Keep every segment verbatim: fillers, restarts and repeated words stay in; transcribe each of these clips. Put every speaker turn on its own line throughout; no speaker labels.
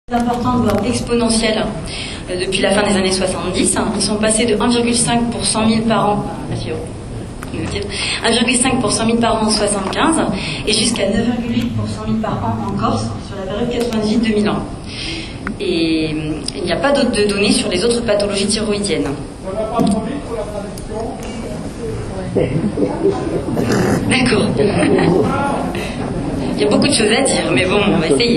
Importante, voire exponentielle, euh, depuis la fin des années soixante-dix. Ils sont passés de un virgule cinq pour cent mille par an, un virgule cinq pour cent mille par an en soixante-quinze et jusqu'à neuf virgule huit pour cent mille par an en Corse sur la période quatre-vingt-dix deux mille ans. Et il n'y a pas d'autres données sur les autres pathologies thyroïdiennes.
On n'a pas trop vite pour la traduction.
D'accord. Il y a beaucoup de choses à dire, mais bon, on va essayer.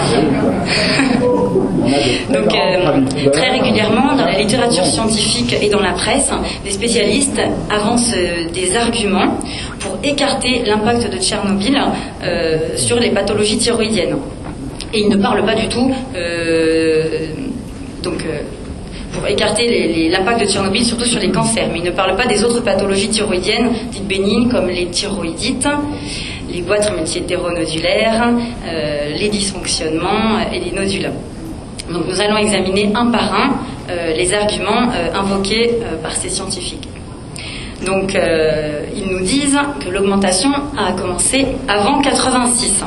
Donc, euh, très régulièrement, dans la littérature scientifique et dans la presse, des spécialistes avancent euh, des arguments pour écarter l'impact de Tchernobyl euh, sur les pathologies thyroïdiennes. Et ils ne parlent pas du tout, euh, donc, euh, pour écarter l'impact de Tchernobyl, surtout sur les cancers, mais ils ne parlent pas des autres pathologies thyroïdiennes dites bénignes, comme les thyroïdites, les goitres multihétéronodulaires, euh, les dysfonctionnements et les nodules. Donc nous allons examiner un par un euh, les arguments euh, invoqués euh, par ces scientifiques. Donc euh, ils nous disent que l'augmentation a commencé avant quatre-vingt-six.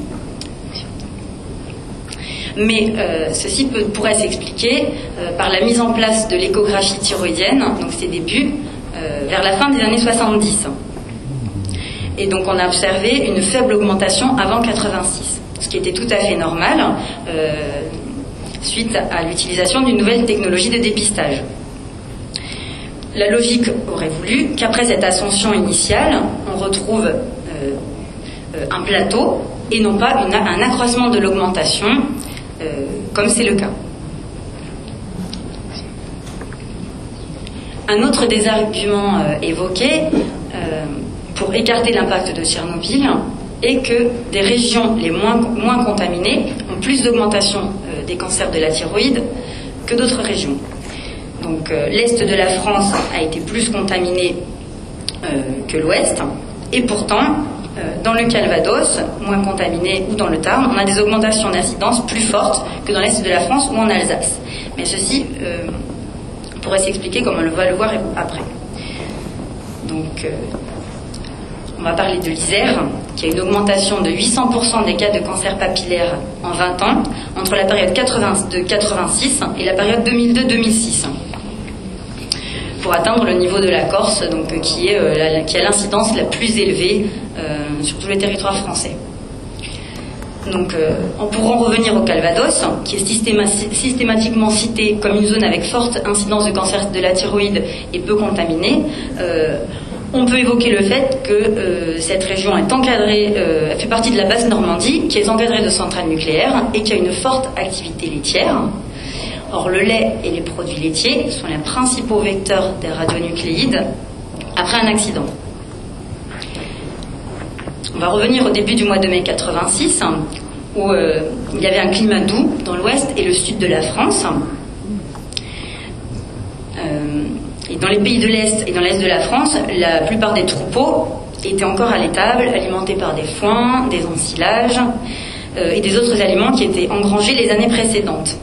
Mais euh, ceci peut, pourrait s'expliquer euh, par la mise en place de l'échographie thyroïdienne, donc ses débuts, euh, vers la fin des années soixante-dix. Et donc on a observé une faible augmentation avant quatre-vingt-six, ce qui était tout à fait normal euh, suite à l'utilisation d'une nouvelle technologie de dépistage. La logique aurait voulu qu'après cette ascension initiale, on retrouve euh, euh, un plateau et non pas une, un accroissement de l'augmentation, euh, comme c'est le cas. Un autre des arguments euh, évoqués euh, pour écarter l'impact de Tchernobyl est que des régions les moins, moins contaminées ont plus d'augmentation euh, des cancers de la thyroïde que d'autres régions. Donc euh, l'Est de la France a été plus contaminé euh, que l'Ouest, et pourtant, euh, dans le Calvados, moins contaminé, ou dans le Tarn, on a des augmentations d'incidence plus fortes que dans l'Est de la France ou en Alsace. Mais ceci euh, pourrait s'expliquer comme on va le voir après. Donc, euh, on va parler de l'Isère, qui a une augmentation de huit cents pour cent des cas de cancer papillaire en vingt ans, entre la période quatre-vingts, de quatre-vingt-six et la période deux mille deux deux mille six, pour atteindre le niveau de la Corse, donc, qui, est, euh, la, qui a l'incidence la plus élevée euh, sur tous les territoires français. Donc, euh, on pourra revenir au Calvados, qui est systéma- systématiquement cité comme une zone avec forte incidence de cancer de la thyroïde et peu contaminée. Euh, On peut évoquer le fait que euh, cette région est encadrée, euh, fait partie de la basse Normandie, qui est encadrée de centrales nucléaires et qui a une forte activité laitière. Or, le lait et les produits laitiers sont les principaux vecteurs des radionucléides après un accident. On va revenir au début du mois de mai quatre-vingt-six, où euh, il y avait un climat doux dans l'ouest et le sud de la France. Euh, Et dans les pays de l'Est et dans l'Est de la France, la plupart des troupeaux étaient encore à l'étable, alimentés par des foins, des ensilages euh, et des autres aliments qui étaient engrangés les années précédentes.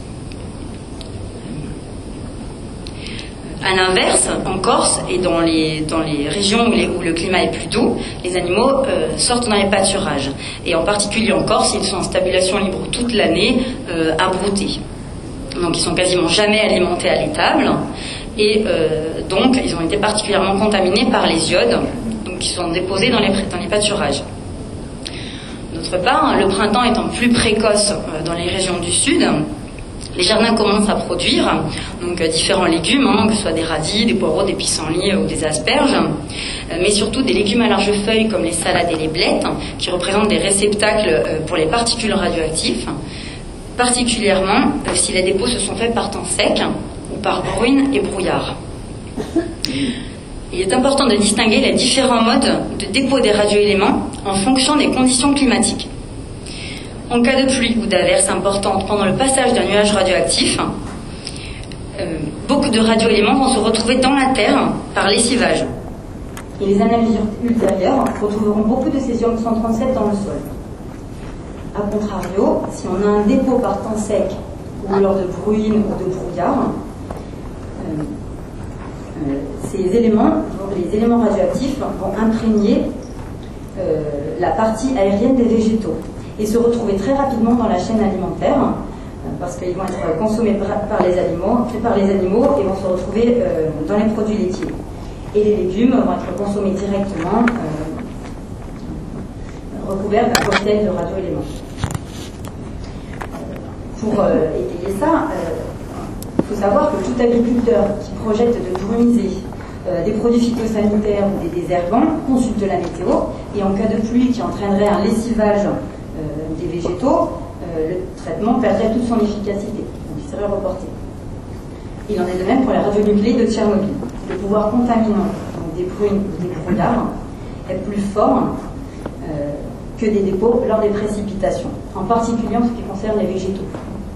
À l'inverse, en Corse et dans les, dans les régions où, les, où le climat est plus doux, les animaux euh, sortent dans les pâturages. Et en particulier en Corse, ils sont en stabulation libre toute l'année euh, à brouter. Donc ils sont quasiment jamais alimentés à l'étable. Et euh, donc, ils ont été particulièrement contaminés par les iodes, donc qui sont déposés dans les, dans les pâturages. D'autre part, le printemps étant plus précoce euh, dans les régions du sud, les jardins commencent à produire donc euh, différents légumes, hein, que ce soit des radis, des poireaux, des pissenlits euh, ou des asperges, euh, mais surtout des légumes à larges feuilles comme les salades et les blettes, qui représentent des réceptacles euh, pour les particules radioactives, particulièrement euh, si les dépôts se sont faits par temps sec ou par bruine et brouillard. Il est important de distinguer les différents modes de dépôt des radioéléments en fonction des conditions climatiques. En cas de pluie ou d'averse importante pendant le passage d'un nuage radioactif, euh, beaucoup de radioéléments vont se retrouver dans la terre par lessivage. Et les analyses ultérieures retrouveront beaucoup de césium cent trente-sept dans le sol. A contrario, si on a un dépôt par temps sec ou lors de bruine ou de brouillard, euh, euh, ces éléments, les éléments radioactifs, vont imprégner euh, la partie aérienne des végétaux et se retrouver très rapidement dans la chaîne alimentaire parce qu'ils vont être consommés par les animaux, par les animaux et vont se retrouver euh, dans les produits laitiers. Et les légumes vont être consommés directement, euh, recouverts d'un cocktail de radioéléments. Pour euh, étayer ça, il euh, faut savoir que tout agriculteur qui projette de brumiser euh, des produits phytosanitaires ou des désherbants consulte la météo, et en cas de pluie qui entraînerait un lessivage euh, des végétaux, euh, le traitement perdrait toute son efficacité, donc il serait reporté. Il en est de même pour la radionucléide de Tchernobyl. Le pouvoir contaminant donc des prunes ou des brouillards est plus fort euh, que des dépôts lors des précipitations, en particulier en ce qui concerne les végétaux.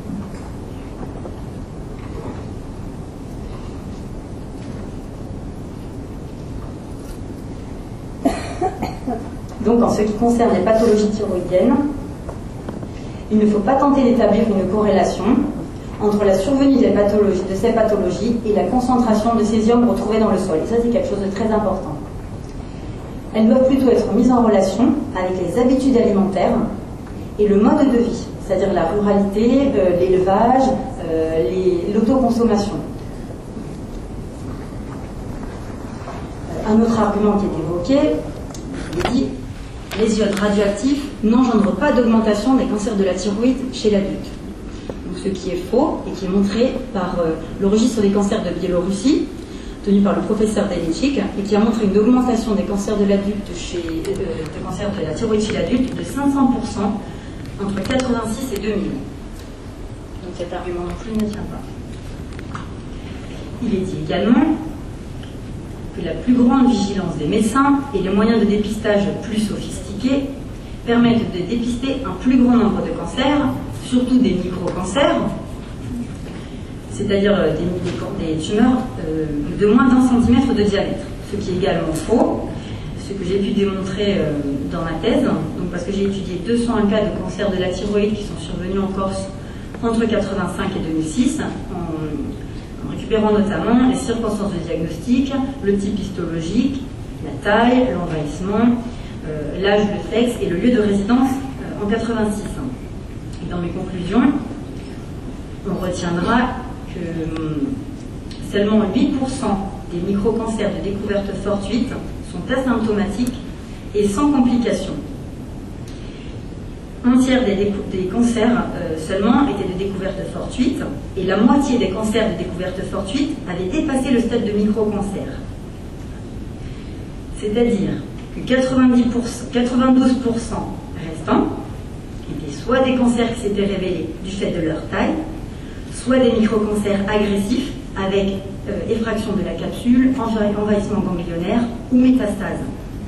Donc, en ce qui concerne les pathologies thyroïdiennes, il ne faut pas tenter d'établir une corrélation entre la survenue des pathologies, de ces pathologies et la concentration de césium retrouvée dans le sol. Et ça, c'est quelque chose de très important. Elles doivent plutôt être mises en relation avec les habitudes alimentaires et le mode de vie, c'est-à-dire la ruralité, euh, l'élevage, euh, les, l'autoconsommation. Euh, un autre argument qui est évoqué, il est dit, les iodes radioactifs n'engendrent pas d'augmentation des cancers de la thyroïde chez l'adulte. Donc, ce qui est faux et qui est montré par euh, le registre des cancers de Biélorussie, tenu par le professeur Delicik, et qui a montré une augmentation des cancers de l'adulte chez, euh, des cancers de la thyroïde chez l'adulte de cinq cents pour cent entre quatre-vingt-six et deux mille. Donc cet argument non plus ne tient pas. Il est dit également que la plus grande vigilance des médecins et les moyens de dépistage plus sophistiqués permettent de dépister un plus grand nombre de cancers, surtout des micro-cancers, c'est-à-dire des, des, des tumeurs euh, de moins d'un centimètre de diamètre, ce qui est également faux, ce que j'ai pu démontrer euh, dans ma thèse, donc parce que j'ai étudié deux cent un cas de cancer de la thyroïde qui sont survenus en Corse entre quatre-vingt-cinq et deux mille six, en, en récupérant notamment les circonstances de diagnostic, le type histologique, la taille, l'envahissement, euh, l'âge, le sexe et le lieu de résidence euh, en quatre-vingt-six. Et dans mes conclusions, on retiendra que seulement huit pour cent des micro-cancers de découverte fortuite sont asymptomatiques et sans complications. Un tiers des, des cancers euh, seulement étaient de découverte fortuite, et la moitié des cancers de découverte fortuite avaient dépassé le stade de micro-cancer. C'est-à-dire que quatre-vingt-dix pour cent, quatre-vingt-douze pour cent restants étaient soit des cancers qui s'étaient révélés du fait de leur taille, soit des micro-cancers agressifs avec euh, effraction de la capsule, envahissement ganglionnaire ou métastase.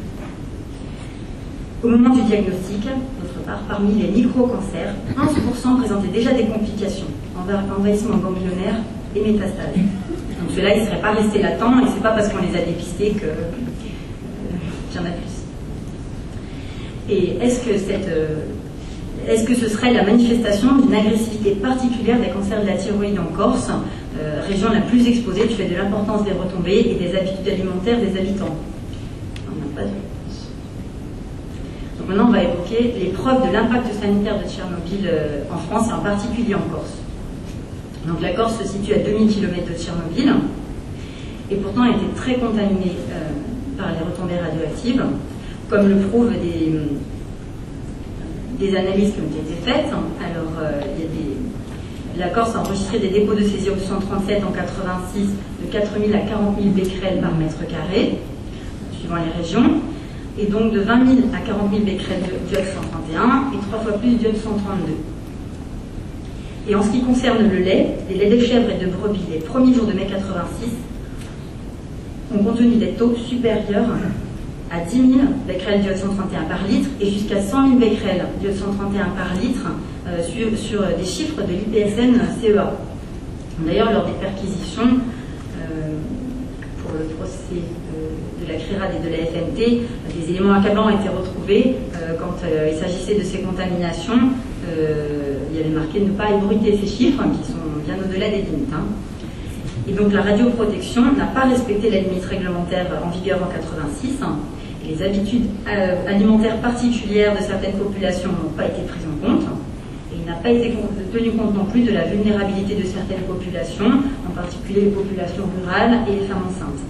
Au moment du diagnostic, d'autre part, parmi les micro-cancers, onze pour cent présentaient déjà des complications, envahissement ganglionnaire et métastase. Donc ceux-là, ils ne seraient pas restés latents, et ce n'est pas parce qu'on les a dépistés que, euh, qu'il y en a plus. Et est-ce que cette... Euh, Est-ce que ce serait la manifestation d'une agressivité particulière des cancers de la thyroïde en Corse, euh, région la plus exposée du fait de l'importance des retombées et des habitudes alimentaires des habitants? On n'a pas de réponse. Donc maintenant, on va évoquer les preuves de l'impact sanitaire de Tchernobyl euh, en France et en particulier en Corse. Donc la Corse se situe à deux mille kilomètres de Tchernobyl et pourtant a été très contaminée euh, par les retombées radioactives, comme le prouvent des... des analyses qui ont été faites. Alors, euh, il y a des... la Corse a enregistré des dépôts de césium deux cent trente-sept en quatre-vingt-six de quatre mille à quarante mille becquerels par mètre carré, suivant les régions, et donc de vingt mille à quarante mille becquerels d'iode cent trente et un et trois fois plus d'iode cent trente-deux. Et en ce qui concerne le lait, les laits de chèvre et de brebis, les premiers jours de mai quatre-vingt-six, ont contenu des taux supérieurs à dix mille becquerels d'iode cent trente et un par litre et jusqu'à cent mille becquerels d'iode cent trente et un par litre euh, sur, sur des chiffres de l'I P S N C E A. D'ailleurs, lors des perquisitions euh, pour le procès euh, de la CRIRAD et de la F M T, des éléments accablants ont été retrouvés euh, quand euh, il s'agissait de ces contaminations. Euh, il y avait marqué ne pas ébruiter ces chiffres qui sont bien au-delà des limites. Hein. Et donc la radioprotection n'a pas respecté la limite réglementaire en vigueur en quatre-vingt-six. Et les habitudes euh, alimentaires particulières de certaines populations n'ont pas été prises en compte. Et une n'a pas été tenu compte non plus de la vulnérabilité de certaines populations, en particulier les populations rurales et les femmes enceintes.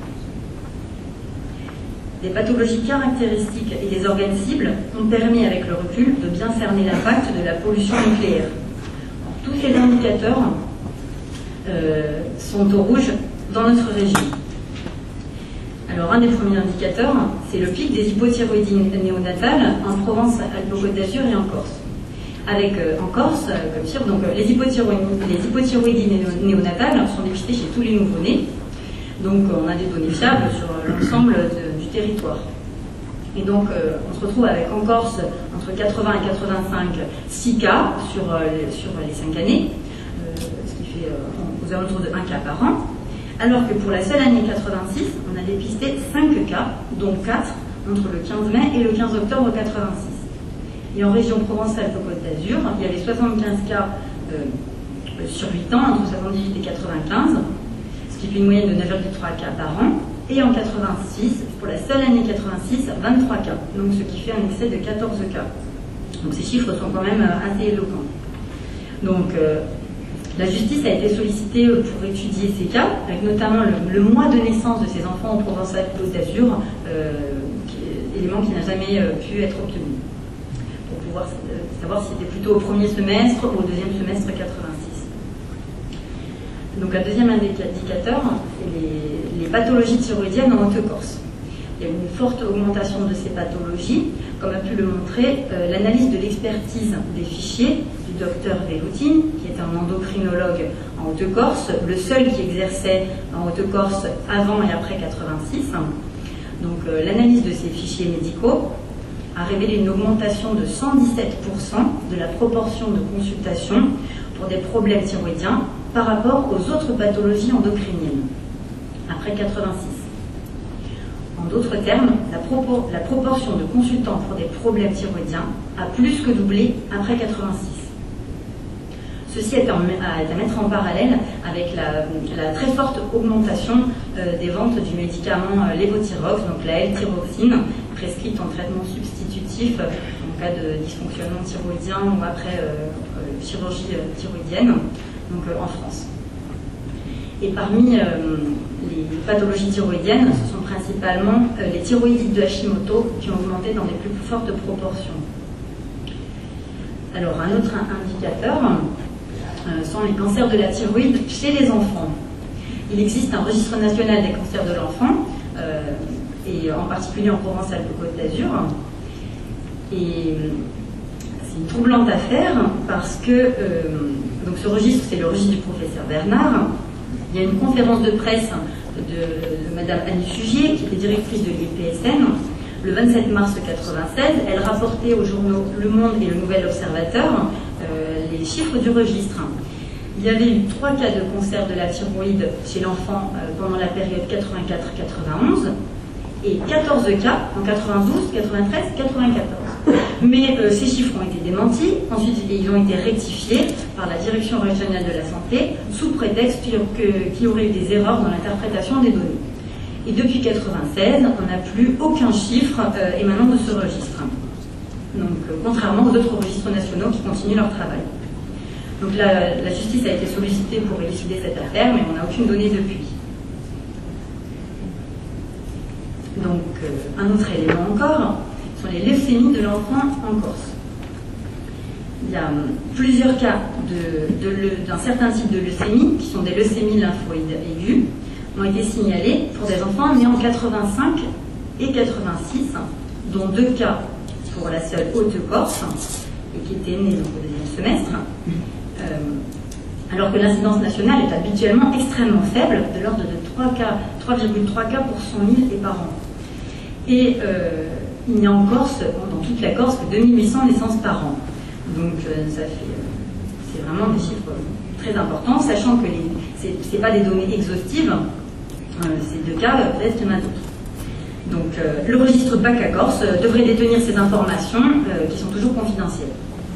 Des pathologies caractéristiques et des organes cibles ont permis, avec le recul, de bien cerner l'impact de la pollution nucléaire. Tous ces indicateurs euh, sont au rouge dans notre région. Alors, un des premiers indicateurs, c'est le pic des hypothyroïdies néonatales en Provence-Alpes-Côte d'Azur et en Corse. Avec, euh, en Corse, euh, comme chiffre, donc, euh, les, hypothyroïdies, les hypothyroïdies néonatales sont dépistées chez tous les nouveau-nés. Donc, euh, on a des données fiables sur euh, l'ensemble du territoire. Et donc, euh, on se retrouve avec en Corse entre quatre-vingts et quatre-vingt-cinq, six cas sur, euh, les, sur les cinq années, euh, ce qui fait euh, aux alentours de un cas par an. Alors que pour la seule année quatre-vingt-six, on a dépisté cinq cas, dont quatre entre le quinze mai et le quinze octobre quatre-vingt-six. Et en région Provence-Alpes-Côte d'Azur, il y avait soixante-quinze cas euh, sur huit ans, entre soixante-dix-huit et quatre-vingt-quinze, ce qui fait une moyenne de neuf virgule trois cas par an. Et en quatre-vingt-six, pour la seule année quatre-vingt-six, vingt-trois cas, donc ce qui fait un excès de quatorze cas. Donc ces chiffres sont quand même assez éloquents. Donc euh, la justice a été sollicitée pour étudier ces cas, avec notamment le, le mois de naissance de ces enfants en Provence-Alpes-Côte d'Azur, euh, élément qui n'a jamais euh, pu être obtenu, pour pouvoir euh, savoir si c'était plutôt au premier semestre ou au deuxième semestre quatre-vingt-six. Donc un deuxième indicateur, c'est les, les pathologies thyroïdiennes en Haute-Corse. Il y a une forte augmentation de ces pathologies, comme a pu le montrer euh, l'analyse de l'expertise des fichiers du docteur Veloutine, qui est un endocrinologue en Haute-Corse, le seul qui exerçait en Haute-Corse avant et après quatre-vingt-six. Donc euh, l'analyse de ces fichiers médicaux a révélé une augmentation de cent dix-sept pour cent de la proportion de consultations pour des problèmes thyroïdiens par rapport aux autres pathologies endocriniennes, après quatre-vingt-six. En d'autres termes, la, propor la proportion de consultants pour des problèmes thyroïdiens a plus que doublé après quatre-vingt-six. Ceci est à, à mettre en parallèle avec la, la très forte augmentation euh, des ventes du médicament euh, lévothyrox, donc la L-thyroxine, prescrite en traitement substitutif euh, en cas de dysfonctionnement thyroïdien ou après euh, euh, chirurgie euh, thyroïdienne, donc euh, en France. Et parmi euh, les pathologies thyroïdiennes, ce sont principalement euh, les thyroïdites de Hashimoto qui ont augmenté dans les plus fortes proportions. Alors, un autre indicateur euh, sont les cancers de la thyroïde chez les enfants. Il existe un registre national des cancers de l'enfant, euh, et en particulier en Provence-Alpes-Côte d'Azur. Et c'est une troublante affaire parce que euh, donc ce registre, c'est le registre du professeur Bernard. Il y a une conférence de presse de, de Madame Annie Sugier, qui était directrice de l'I P S N, le vingt-sept mars quatre-vingt-seize. Elle rapportait aux journaux Le Monde et Le Nouvel Observateur euh, les chiffres du registre. Il y avait eu trois cas de cancer de la thyroïde chez l'enfant euh, pendant la période quatre-vingt-quatre quatre-vingt-onze et quatorze cas en quatre-vingt-douze, quatre-vingt-treize, quatre-vingt-quatorze. Mais euh, ces chiffres ont été démentis, ensuite ils ont été rectifiés par la Direction régionale de la santé sous prétexte qu'il y aurait eu des erreurs dans l'interprétation des données. Et depuis quatre-vingt-seize, on n'a plus aucun chiffre euh, émanant de ce registre. Donc, euh, contrairement aux autres registres nationaux qui continuent leur travail. Donc la, la justice a été sollicitée pour élucider cette affaire, mais on n'a aucune donnée depuis. Donc, euh, un autre élément encore sont les leucémies de l'enfant en Corse. Il y a euh, plusieurs cas d'un certain type de leucémie, qui sont des leucémies lymphoïdes aiguës, ont été signalés pour des enfants nés en quatre-vingt-cinq et quatre-vingt-six, dont deux cas pour la seule Haute-Corse, et qui étaient nés au deuxième semestre, euh, alors que l'incidence nationale est habituellement extrêmement faible, de l'ordre de trois virgule trois cas pour cent mille et par an. Et euh, il n'y a en Corse, dans toute la Corse, que deux mille huit cents naissances par an. Donc euh, ça fait, euh, c'est vraiment des chiffres très importants, sachant que ce n'est pas des données exhaustives, euh, ces deux cas, peut-être qu'il y en a d'autres. Donc euh, le registre P A C à Corse euh, devrait détenir ces informations euh, qui sont toujours confidentielles.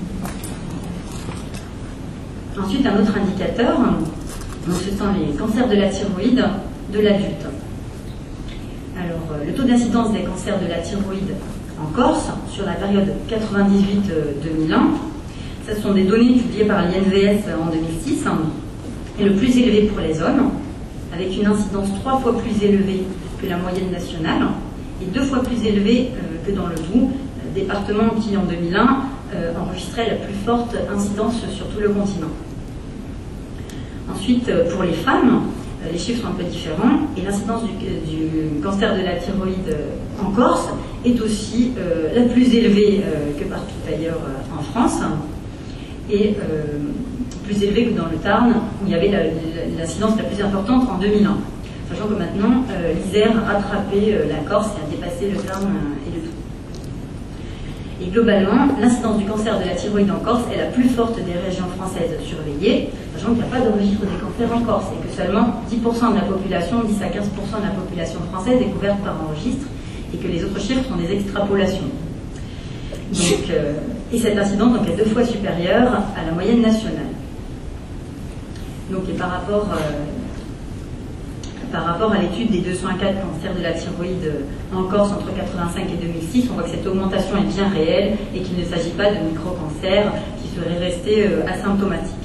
Ensuite, un autre indicateur, donc, ce sont les cancers de la thyroïde de l'adulte. Alors, euh, le taux d'incidence des cancers de la thyroïde en Corse, sur la période quatre-vingt-dix-huit deux mille un, Ce sont des données publiées par l'I N V S en deux mille six, et le plus élevé pour les hommes, avec une incidence trois fois plus élevée que la moyenne nationale, et deux fois plus élevée euh, que dans le Doubs, euh, département qui en deux mille un euh, enregistrait la plus forte incidence sur tout le continent. Ensuite, euh, pour les femmes, euh, les chiffres sont un peu différents, et l'incidence du, du cancer de la thyroïde euh, en Corse est aussi euh, la plus élevée euh, que partout ailleurs euh, en France, et euh, plus élevée que dans le Tarn, où il y avait l'incidence la, la, la plus importante en deux mille un. Sachant que maintenant, euh, l'Isère a rattrapé euh, la Corse et a dépassé le Tarn euh, et le Doubs. Et globalement, l'incidence du cancer de la thyroïde en Corse est la plus forte des régions françaises surveillées, sachant qu'il n'y a pas de registre des cancers en Corse, et que seulement dix pour cent de la population, dix à quinze pour cent de la population française est couverte par un registre, et que les autres chiffres sont des extrapolations. Donc, euh, et cette incidence donc, est deux fois supérieure à la moyenne nationale. Donc, et par rapport... Euh, Par rapport à l'étude des deux cent quatre cancers de la thyroïde en Corse entre quatre-vingt-cinq et deux mille six, on voit que cette augmentation est bien réelle et qu'il ne s'agit pas de micro-cancers qui seraient restés euh, asymptomatiques.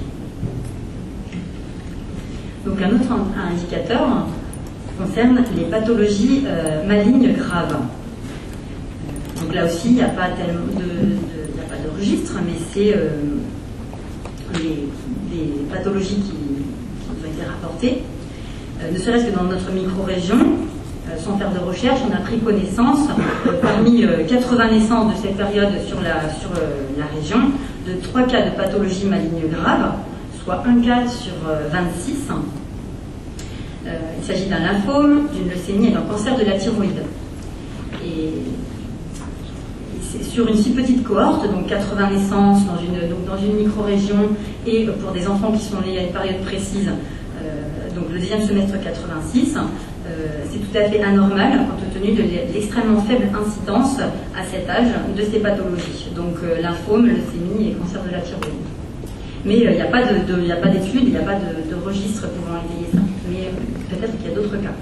Donc un autre indicateur concerne les pathologies euh, malignes graves. Donc là aussi, il n'y a pas tellement de, de, il n'y a pas de registre, mais c'est euh, les, les pathologies qui, qui ont été rapportées. Ne serait-ce que dans notre micro-région, euh, sans faire de recherche, on a pris connaissance, euh, parmi euh, quatre-vingts naissances de cette période sur la, sur, euh, la région, de trois cas de pathologie maligne grave, soit un cas sur euh, vingt-six. Euh, il s'agit d'un lymphome, d'une leucémie et d'un cancer de la thyroïde. Et, et c'est sur une si petite cohorte, donc quatre-vingts naissances dans une, donc dans une micro-région, et pour des enfants qui sont nés à une période précise, donc le deuxième semestre quatre-vingt-six, euh, c'est tout à fait anormal compte tenu de l'extrêmement faible incidence à cet âge de ces pathologies. Donc euh, lymphome, leucémie et cancer de la thyroïde. Mais il euh, n'y a pas d'études, il n'y a pas de, de registre pouvant étayer ça. Mais euh, peut-être qu'il y a d'autres cas.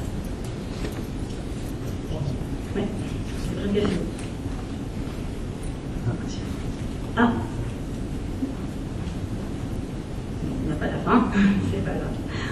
Oui, c'est très bien. Ah, on n'a pas la fin, c'est pas grave.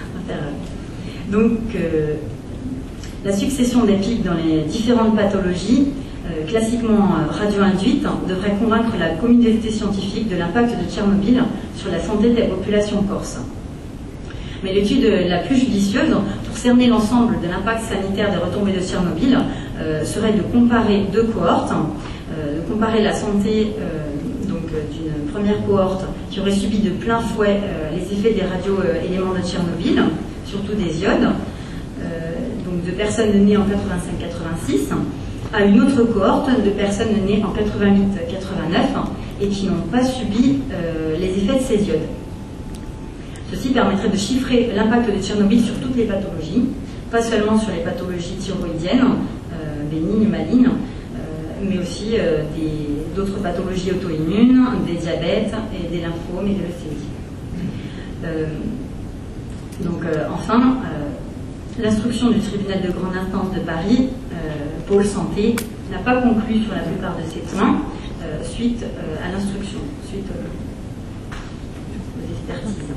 Donc, euh, la succession des pics dans les différentes pathologies, euh, classiquement euh, radio-induites, devrait convaincre la communauté scientifique de l'impact de Tchernobyl sur la santé des populations corses. Mais l'étude la plus judicieuse, pour cerner l'ensemble de l'impact sanitaire des retombées de Tchernobyl, euh, serait de comparer deux cohortes, euh, de comparer la santé euh, donc d'une première cohorte qui aurait subi de plein fouet euh, les effets des radioéléments de Tchernobyl, surtout des iodes, euh, donc de personnes nées en quatre-vingt-cinq quatre-vingt-six, à une autre cohorte de personnes nées en quatre-vingt-huit quatre-vingt-neuf et qui n'ont pas subi euh, les effets de ces iodes. Ceci permettrait de chiffrer l'impact de Tchernobyl sur toutes les pathologies, pas seulement sur les pathologies thyroïdiennes, euh, bénignes, malignes, euh, mais aussi euh, d'autres pathologies auto-immunes, des diabètes, et des lymphomes et des leucémies. Euh, Donc euh, enfin, euh, l'instruction du tribunal de grande instance de Paris, euh, pôle santé, n'a pas conclu sur la plupart de ces points euh, suite euh, à l'instruction, suite euh, aux expertises.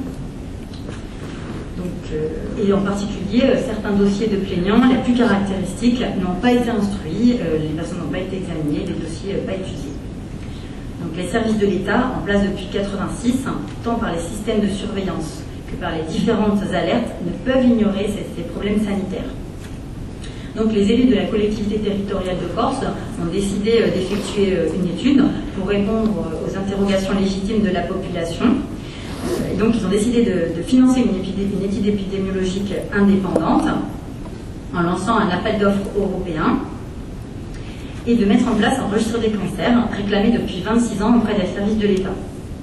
Donc, euh, et en particulier, euh, certains dossiers de plaignants les plus caractéristiques n'ont pas été instruits, euh, les personnes n'ont pas été examinées, les dossiers euh, pas étudiés. Donc les services de l'État, en place depuis mille neuf cent quatre-vingt-six, tant par les systèmes de surveillance par les différentes alertes, ne peuvent ignorer ces, ces problèmes sanitaires. Donc les élus de la collectivité territoriale de Corse ont décidé euh, d'effectuer euh, une étude pour répondre euh, aux interrogations légitimes de la population. Euh, et donc ils ont décidé de, de financer une, une étude épidémiologique indépendante en lançant un appel d'offres européen et de mettre en place un registre des cancers réclamé depuis vingt-six ans auprès des services de l'État.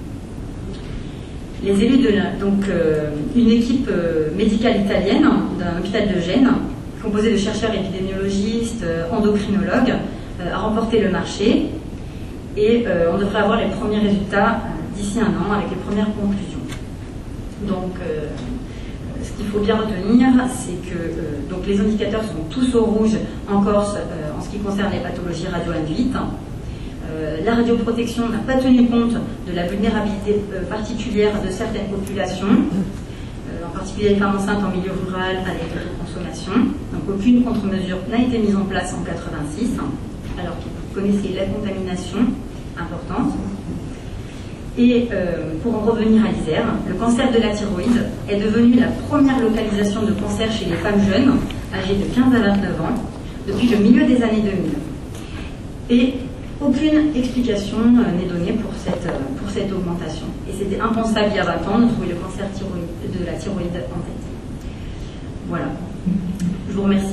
Les élus de la, donc euh, une équipe euh, médicale italienne d'un hôpital de Gênes, composée de chercheurs épidémiologistes, euh, endocrinologues, euh, a remporté le marché et euh, on devrait avoir les premiers résultats euh, d'ici un an avec les premières conclusions. Donc, euh, ce qu'il faut bien retenir, c'est que euh, donc les indicateurs sont tous au rouge en Corse euh, en ce qui concerne les pathologies radio-induites. Euh, Euh, la radioprotection n'a pas tenu compte de la vulnérabilité euh, particulière de certaines populations, euh, en particulier les femmes enceintes en milieu rural avec l'autoconsommation. Donc aucune contre-mesure n'a été mise en place en quatre-vingt-six, alors que vous connaissez la contamination importante. Et euh, pour en revenir à l'Isère, le cancer de la thyroïde est devenu la première localisation de cancer chez les femmes jeunes, âgées de quinze à vingt-neuf ans, depuis le milieu des années deux mille. Et aucune explication euh, n'est donnée pour cette, euh, pour cette augmentation. Et c'était impensable il y a vingt ans de trouver le cancer thyroïde, de la thyroïde en tête. Voilà. Je vous remercie.